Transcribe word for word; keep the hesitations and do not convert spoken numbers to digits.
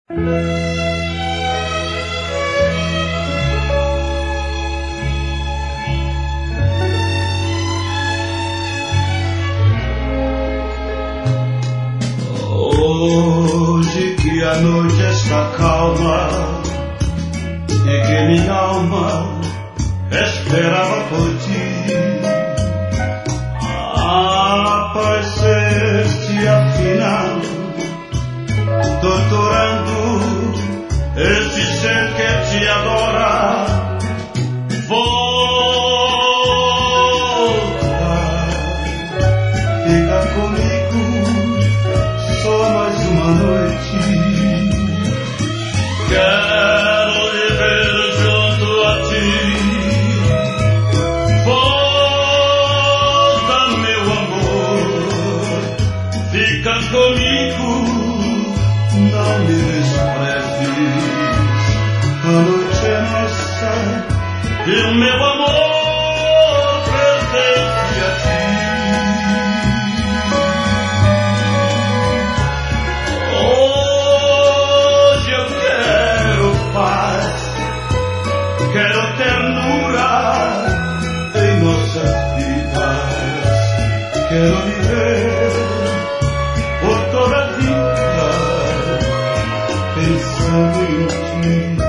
Hoje que a noite está calma e que minha alma esperava por ti, apareceste afinal, torturando esse ser que te adora. Volta, fica comigo só mais uma noite. Quero viver junto a ti. Volta, meu amor, fica comigo, não me desprezes. A noite é nossa e o meu amor pertence a ti. Hoje eu quero paz, quero ternura em nossas vidas. Quero viver por toda a vida pensando em ti.